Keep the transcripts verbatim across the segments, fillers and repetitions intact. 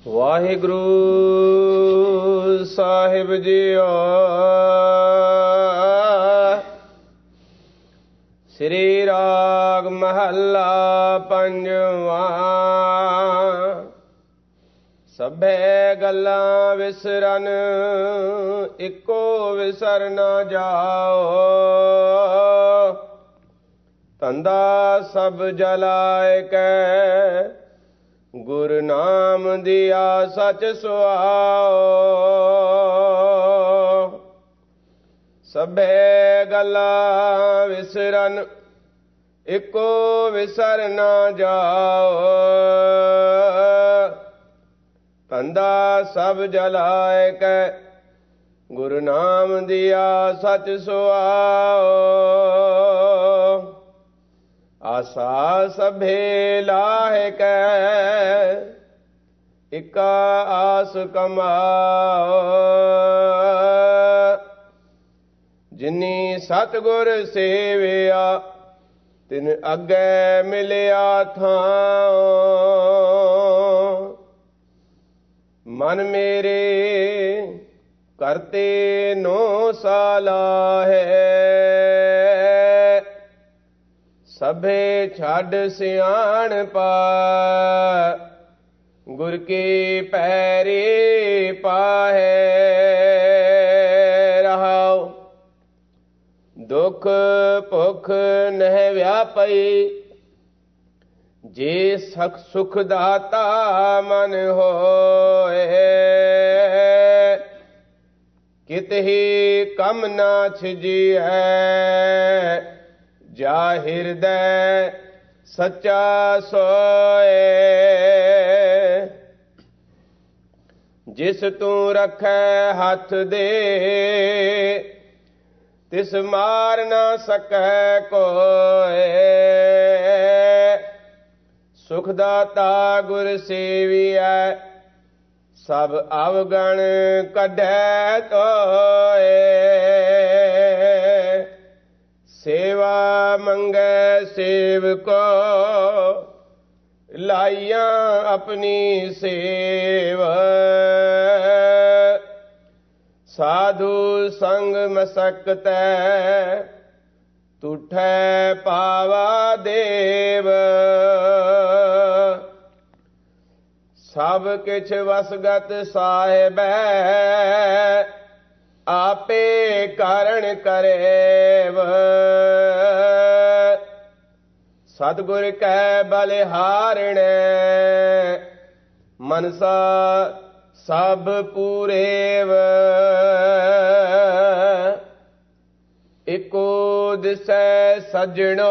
ਵਾਹਿਗੁਰੂ ਸਾਹਿਬ ਜੀਓ। ਸ੍ਰੀ ਰਾਗ ਮਹੱਲਾ ਪੰਜਵਾਂ। ਸਭੇ ਗੱਲਾਂ ਵਿਸਰਨ ਇੱਕੋ ਵਿਸਰ ਨਾ ਜਾਓ। ਧੰਦਾ ਸਭ ਜਲਾਇ ਕੈ ਗੁਰ ਨਾਮ ਦਿਆ ਸਚ ਸੁਆਓ। ਸਭੇ ਗੱਲਾਂ ਵਿਸਰਨ ਇੱਕੋ ਵਿਸਰ ਨਾ ਜਾਓ। ਧੰਦਾ ਸਭ ਜਲਾਇ ਕੈ ਗੁਰ ਨਾਮ ਦਿਆ ਸਚ ਸੁਆਓ। ਆਸਾ ਸਭੇ ਲਾਹਿ ਕੈ ਇਕਾ ਆਸ ਕਮਾਓ। ਜਿਨੀ ਸਤਿਗੁਰ ਸੇਵਿਆ ਤਿਨ ਅੱਗੇ ਮਿਲਿਆ ਥਾਂ। ਮਨ ਮੇਰੇ ਕਰਤੇ ਨੋ ਸਾਲਾ ਹੈ। ਸਭੇ ਛੱਡ ਸਿਆਣਪਾ ਗੁਰ ਕੀ ਪੈਰੀ ਪਾਹੇ। ਰਹਾਉ ਦੁਖ ਭੁਖ ਨਹਿ ਵਿਆਪਈ ਜੇ ਸਖ ਸੁਖ ਦਾਤਾ ਮਨ ਹੋਏ। ਕਿਤਹਿ ਕਮ ਨਾ ਛਿਜੀਐ ਜਾ ਹਿਰਦੈ ਸੱਚਾ ਸੋਏ। ਜਿਸ ਤੂੰ ਰੱਖੈ ਹੱਥ ਦੇ ਤਿਸ ਮਾਰ ਨਾ ਸਕੈ ਕੋਏ। ਸੁਖ ਦਾਤਾ ਗੁਰ ਸੇਵੀਐ ਸਭ ਅਵਗਣ ਕੱਢੈ ਤੋਏ। ਸੇਵਾ ਮੰਗੈ ਸੇਵਕੋ ਲਾਈਆਂ ਆਪਣੀ ਸੇਵ। ਸਾਧੂ ਸੰਗ ਮਸਕਤੈ ਤੁਠੈ ਪਾਵਾ ਦੇਵ। ਸਭ ਕਿਛ ਵਸਗਤ ਸਾਹਿਬੈ ਆਪੇ ਕਾਰਣ ਕਰੇਵ। ਸਤਿਗੁਰ ਕੈ ਬਲਿਹਾਰਣੈ ਮਨਸਾ ਸਭ ਪੂਰੇਵ। ਇੱਕੋ ਦਿਸੈ ਸੱਜਣੋ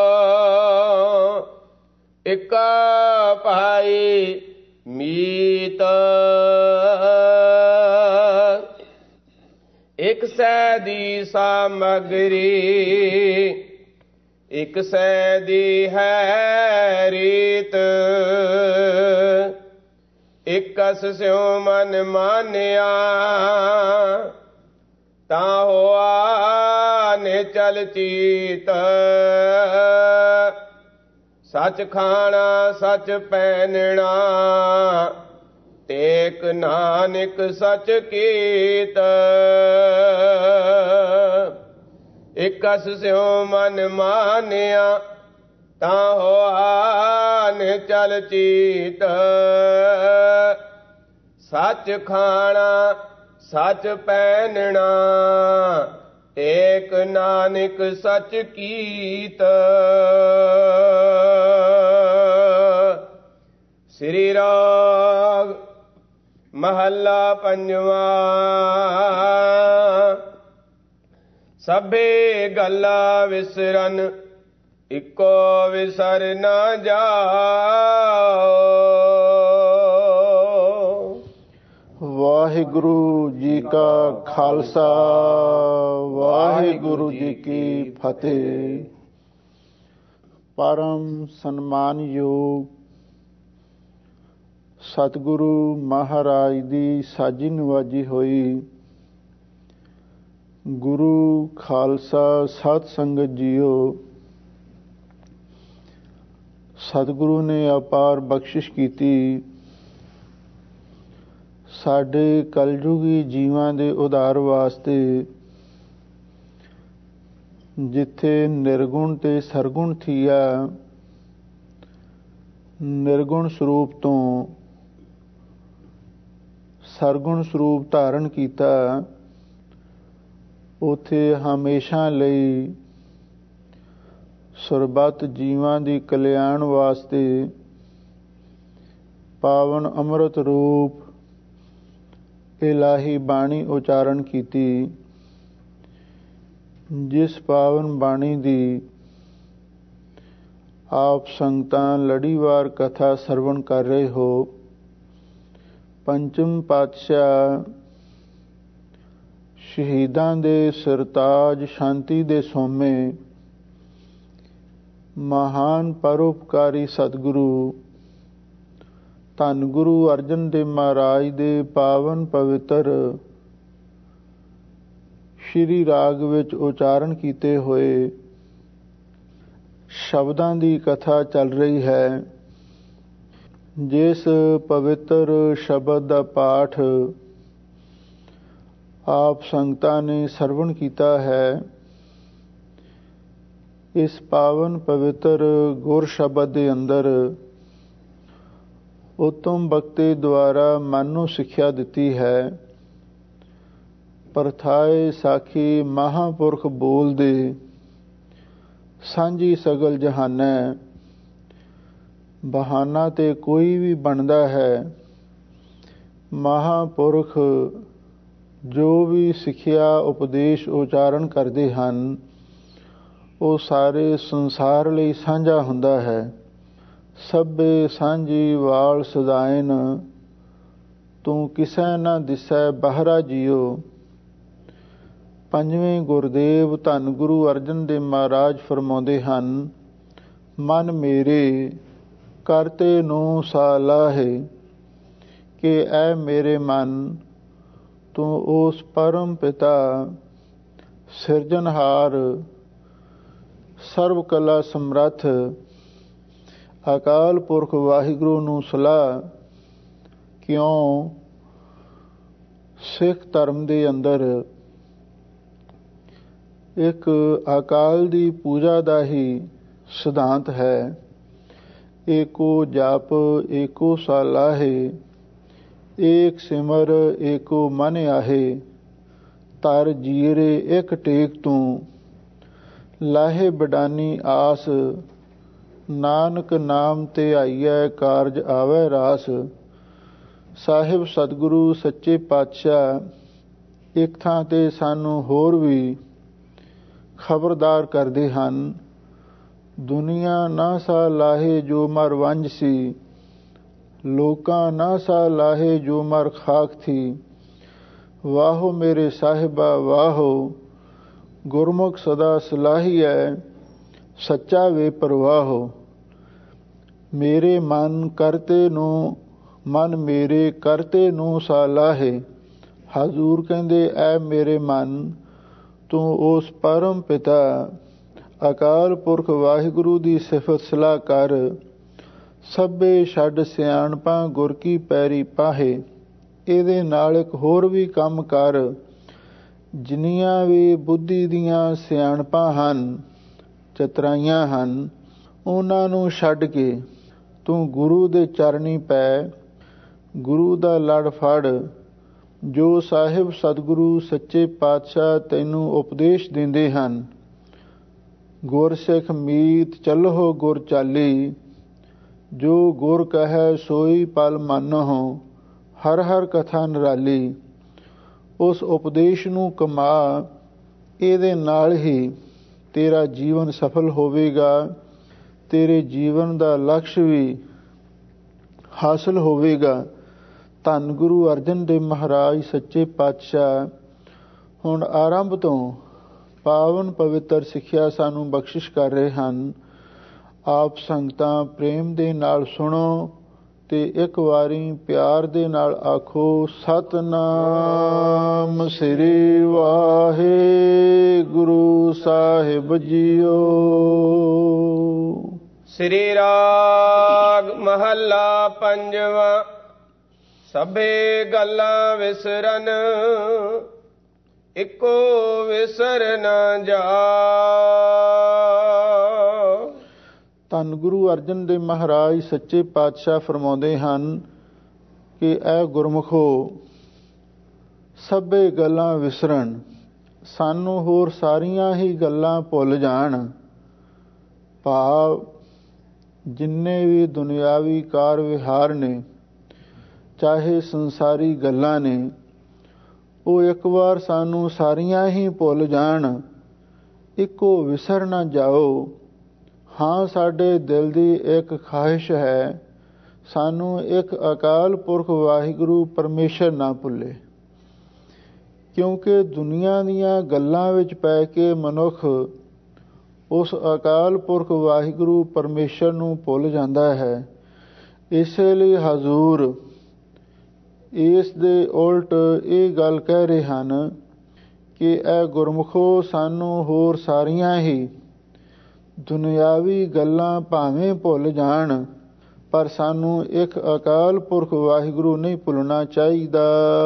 ਇਕਾ ਭਾਈ ਮੀਤ। ਇਕ ਸੈ ਦੀ ਸਾਮਗਰੀ ਇਕ ਸੈ ਦੀ ਹੈ ਰੀਤ। ਇਕਸ ਸਿਉ ਮਨ ਮਾਨਿਆ ਤਾਂ ਹੋਆ ਨਿਚਲ ਚੀਤ। ਸੱਚ ਖਾਣਾ ਸੱਚ ਪਹਿਨਣਾ ਟੇਕ ਨਾਨਕ ਸੱਚ ਕੀਤ। ਇਕਸ ਸਿਉ ਮਨ ਮਾਨਿਆ ਤਾਂ ਹੋਆ ਨਿਚਲ ਚੀਤ। ਸੱਚ ਖਾਣਾ ਸੱਚ ਪਹਿਨਣਾ ਏਕ ਨਾਨਕ ਸੱਚ ਕੀਤ। ਸ੍ਰੀ ਰਾਗ ਮਹੱਲਾ ਪੰਜਵਾਂ। ਸਭੇ ਗੱਲਾਂ ਵਿਸਰਨ ਇੱਕੋ ਵਿਸਰ ਨਾ ਜਾਓ। ਵਾਹਿਗੁਰੂ ਜੀ ਕਾ ਖਾਲਸਾ ਵਾਹਿਗੁਰੂ ਜੀ ਕੀ ਫਤਿਹ। ਪਰਮ ਸਨਮਾਨਯੋਗ ਸਤਿਗੁਰੂ ਮਹਾਰਾਜ ਦੀ ਸਾਜੀ ਨਵਾਜੀ ਹੋਈ ਗੁਰੂ ਖਾਲਸਾ ਸਤ ਸੰਗਤ ਜੀਓ। ਸਤਿਗੁਰੂ ਨੇ ਅਪਾਰ ਬਖਸ਼ਿਸ਼ ਕੀਤੀ ਸਾਡੇ ਕਲਯੁਗੀ ਜੀਵਾਂ ਦੇ ਉਧਾਰ ਵਾਸਤੇ ਜਿੱਥੇ ਨਿਰਗੁਣ ਤੇ ਸਰਗੁਣ ਥੀਆ, ਨਿਰਗੁਣ ਸਰੂਪ ਤੋਂ ਸਰਗੁਣ ਸਰੂਪ ਧਾਰਨ ਕੀਤਾ, ਉਥੇ ਹਮੇਸ਼ਾ ਲਈ ਸਰਬੱਤ ਜੀਵਾਂ ਦੀ ਕਲਿਆਣ ਵਾਸਤੇ ਪਾਵਨ ਅੰਮ੍ਰਿਤ ਰੂਪ ਇਲਾਹੀ ਬਾਣੀ ਉਚਾਰਨ ਕੀਤੀ। ਜਿਸ ਪਾਵਨ ਬਾਣੀ ਦੀ ਆਪ ਸੰਗਤਾਂ ਲੜੀਵਾਰ ਕਥਾ ਸਰਵਣ ਕਰ ਰਹੇ ਹੋ। ਪੰਚਮ ਪਾਤਸ਼ਾਹ ਸ਼ਹੀਦਾਂ ਦੇ ਸਰਤਾਜ, ਸ਼ਾਂਤੀ ਦੇ ਸੋਮੇ, ਮਹਾਨ ਪਰਉਪਕਾਰੀ ਸਤਿਗੁਰੂ ਧੰਨ ਗੁਰੂ ਅਰਜਨ ਦੇਵ ਮਹਾਰਾਜ ਦੇ ਪਾਵਨ ਪਵਿੱਤਰ ਸ਼੍ਰੀ ਰਾਗ ਵਿੱਚ ਉਚਾਰਨ ਕੀਤੇ ਹੋਏ ਸ਼ਬਦਾਂ ਦੀ ਕਥਾ ਚੱਲ ਰਹੀ ਹੈ। ਜਿਸ ਪਵਿੱਤਰ ਸ਼ਬਦ ਦਾ ਪਾਠ ਆਪ ਸੰਗਤਾਂ ਨੇ ਸਰਵਣ ਕੀਤਾ ਹੈ, ਇਸ ਪਾਵਨ ਪਵਿੱਤਰ ਗੁਰ ਸ਼ਬਦ ਦੇ ਅੰਦਰ ਉੱਤਮ ਬਖਤੇ ਦੁਆਰਾ ਮਨ ਨੂੰ ਸਿੱਖਿਆ ਦਿੱਤੀ ਹੈ। ਪਰਥਾਏ ਸਾਖੀ ਮਹਾਂਪੁਰਖ ਬੋਲਦੇ, ਸਾਂਝੀ ਸਗਲ ਜਹਾਨੈ। ਬਹਾਨਾ ਤੇ ਕੋਈ ਵੀ ਬਣਦਾ ਹੈ, ਮਹਾਂਪੁਰਖ ਜੋ ਵੀ ਸਿੱਖਿਆ ਉਪਦੇਸ਼ ਉਚਾਰਨ ਕਰਦੇ ਹਨ, ਉਹ ਸਾਰੇ ਸੰਸਾਰ ਲਈ ਸਾਂਝਾ ਹੁੰਦਾ ਹੈ। ਸਭੇ ਸਾਂਝੀ ਵਾਲ ਸਦਾਇਨ, ਤੂੰ ਕਿਸੈ ਨਾ ਦਿਸੈ ਬਾਹਰਾ ਜੀਓ। ਪੰਜਵੇਂ ਗੁਰਦੇਵ ਧੰਨ ਗੁਰੂ ਅਰਜਨ ਦੇਵ ਮਹਾਰਾਜ ਫਰਮਾਉਂਦੇ ਹਨ, ਮਨ ਮੇਰੇ ਕਰਤੇ ਨੂੰ ਸਾਲਾਹੇ, ਕਿ ਐ ਮੇਰੇ ਮਨ ਤੂੰ ਉਸ ਪਰਮ ਪਿਤਾ ਸਿਰਜਣਹਾਰ ਸਰਬ ਕਲਾ ਸਮਰੱਥ ਅਕਾਲ ਪੁਰਖ ਵਾਹਿਗੁਰੂ ਨੂੰ ਸਲਾਹ। ਕਿਉਂ ਸਿੱਖ ਧਰਮ ਦੇ ਅੰਦਰ ਇੱਕ ਅਕਾਲ ਦੀ ਪੂਜਾ ਦਾ ਹੀ ਸਿਧਾਂਤ ਹੈ। ਏਕੋ ਜਪ ਏਕੋ ਸਾਲਾਹੇ, ਏਕ ਸਿਮਰ ਏਕੋ ਮਨ ਆਹੇ। ਤਰ ਜੀਰੇ ਇੱਕ ਟੇਕ ਤੂੰ, ਲਾਹੇ ਬਡਾਨੀ ਆਸ। ਨਾਨਕ ਨਾਮ ਤੇ ਆਈਐ ਕਾਰਜ ਆਵੈ ਰਾਸ। ਸਾਹਿਬ ਸਤਿਗੁਰੂ ਸੱਚੇ ਪਾਤਸ਼ਾਹ ਇੱਕ ਥਾਂ ਤੇ ਸਾਨੂੰ ਹੋਰ ਵੀ ਖਬਰਦਾਰ ਕਰਦੇ ਹਨ, ਦੁਨੀਆ ਨਾ ਸਾ ਲਾਹੇ ਜੋ ਮਰ ਵੰਝ ਸੀ, ਲੋਕਾਂ ਨਾ ਸਾ ਲਾਹੇ ਜੋ ਮਰ ਖਾਕ ਥੀ। ਵਾਹੋ ਮੇਰੇ ਸਾਹਿਬਾ ਵਾਹੋ, ਗੁਰਮੁਖ ਸਦਾ ਸਲਾਹੀਐ, ਸੱਚਾ ਵੇ ਪਰਵਾਹੋ। ਮੇਰੇ ਮਨ ਕਰਤੇ ਨੂੰ, ਮਨ ਮੇਰੇ ਕਰਤੇ ਨੂੰ ਸਾਲਾਹੇ। ਹਜ਼ੂਰ ਕਹਿੰਦੇ, ਐ ਮੇਰੇ ਮਨ ਤੂੰ ਉਸ ਪਰਮ ਪਿਤਾ ਅਕਾਲ ਪੁਰਖ ਵਾਹਿਗੁਰੂ ਦੀ ਸਿਫਤ ਸਲਾਹ ਕਰ। ਸਭੇ ਛੱਡ ਸਿਆਣਪਾਂ ਗੁਰ ਕੀ ਪੈਰੀ ਪਾਹੇ। ਇਹਦੇ ਨਾਲ ਇੱਕ ਹੋਰ ਵੀ ਕੰਮ ਕਰ, ਜਿੰਨੀਆਂ ਵੀ ਬੁੱਧੀ ਦੀਆਂ ਸਿਆਣਪਾਂ ਹਨ, ਚਤਰਾਈਆਂ ਹਨ, ਉਹਨਾਂ ਨੂੰ ਛੱਡ ਕੇ ਤੂੰ ਗੁਰੂ ਦੇ ਚਰਨੀ ਪੈ, ਗੁਰੂ ਦਾ ਲੜ ਫੜ। ਜੋ ਸਾਹਿਬ ਸਤਿਗੁਰੂ ਸੱਚੇ ਪਾਤਸ਼ਾਹ ਤੈਨੂੰ ਉਪਦੇਸ਼ ਦਿੰਦੇ ਹਨ, ਗੁਰਸਿੱਖ ਮੀਤ ਚੱਲੋ ਗੁਰ ਚਾਲੀ। ਜੋ ਗੁਰ ਕਹੈ ਸੋਈ ਪਲ ਮਾਨਹੁ, ਹਰ ਹਰ ਕਥਾ ਨਿਰਾਲੀ। ਉਸ ਉਪਦੇਸ਼ ਨੂੰ ਕਮਾ, ਇਹਦੇ ਨਾਲ ਹੀ ਤੇਰਾ ਜੀਵਨ ਸਫਲ ਹੋਵੇਗਾ, ਤੇਰੇ ਜੀਵਨ ਦਾ ਲਕਸ਼ ਵੀ ਹਾਸਲ ਹੋਵੇਗਾ। ਧੰਨ ਗੁਰੂ ਅਰਜਨ ਦੇਵ ਮਹਾਰਾਜ ਸੱਚੇ ਪਾਤਸ਼ਾਹ ਹੁਣ ਆਰੰਭ ਤੋਂ ਪਾਵਨ ਪਵਿੱਤਰ ਸਿੱਖਿਆ ਸਾਨੂੰ ਬਖਸ਼ਿਸ਼ ਕਰ ਰਹੇ ਹਨ। ਆਪ ਸੰਗਤਾਂ ਪ੍ਰੇਮ ਦੇ ਨਾਲ ਸੁਣੋ ਤੇ ਇੱਕ ਵਾਰੀ ਪਿਆਰ ਦੇ ਨਾਲ ਆਖੋ, ਸਤਿਨਾਮ ਸ੍ਰੀ ਵਾਹਿਗੁਰੂ ਸਾਹਿਬ ਜੀਓ। ਸ੍ਰੀ ਰਾਗ ਮਹੱਲਾ ਪੰਜਵਾਂ। ਸਭੇ ਗੱਲਾਂ ਵਿਸਰਨ ਇੱਕੋ ਵਿਸਰ ਨ ਜਾ। ਧੰਨ ਗੁਰੂ ਅਰਜਨ ਦੇਵ ਮਹਾਰਾਜ ਸੱਚੇ ਪਾਤਸ਼ਾਹ ਫਰਮਾਉਂਦੇ ਹਨ ਕਿ ਇਹ ਗੁਰਮੁਖੋ, ਸਭੇ ਗੱਲਾਂ ਵਿਸਰਨ, ਸਾਨੂੰ ਹੋਰ ਸਾਰੀਆਂ ਹੀ ਗੱਲਾਂ ਭੁੱਲ ਜਾਣ। ਭਾਵ ਜਿੰਨੇ ਵੀ ਦੁਨਿਆਵੀ ਕਾਰ ਵਿਹਾਰ ਨੇ, ਚਾਹੇ ਸੰਸਾਰੀ ਗੱਲਾਂ ਨੇ, ਉਹ ਇੱਕ ਵਾਰ ਸਾਨੂੰ ਸਾਰੀਆਂ ਹੀ ਭੁੱਲ ਜਾਣ, ਇੱਕੋ ਵਿਸਰ ਨਾ ਜਾਓ। ਹਾਂ, ਸਾਡੇ ਦਿਲ ਦੀ ਇੱਕ ਖਾਹਿਸ਼ ਹੈ, ਸਾਨੂੰ ਇੱਕ ਅਕਾਲ ਪੁਰਖ ਵਾਹਿਗੁਰੂ ਪਰਮੇਸ਼ਰ ਨਾ ਭੁੱਲੇ। ਕਿਉਂਕਿ ਦੁਨੀਆ ਦੀਆਂ ਗੱਲਾਂ ਵਿੱਚ ਪੈ ਕੇ ਮਨੁੱਖ ਉਸ ਅਕਾਲ ਪੁਰਖ ਵਾਹਿਗੁਰੂ ਪਰਮੇਸ਼ਰ ਨੂੰ ਭੁੱਲ ਜਾਂਦਾ ਹੈ। ਇਸੇ ਲਈ ਹਜ਼ੂਰ ਇਸ ਦੇ ਉਲਟ ਇਹ ਗੱਲ ਕਹਿ ਰਹੇ ਹਨ ਕਿ ਇਹ ਗੁਰਮੁਖੋ, ਸਾਨੂੰ ਹੋਰ ਸਾਰੀਆਂ ਹੀ ਦੁਨਿਆਵੀ ਗੱਲਾਂ ਭਾਵੇਂ ਭੁੱਲ ਜਾਣ, ਪਰ ਸਾਨੂੰ ਇੱਕ ਅਕਾਲ ਪੁਰਖ ਵਾਹਿਗੁਰੂ ਨਹੀਂ ਭੁੱਲਣਾ ਚਾਹੀਦਾ।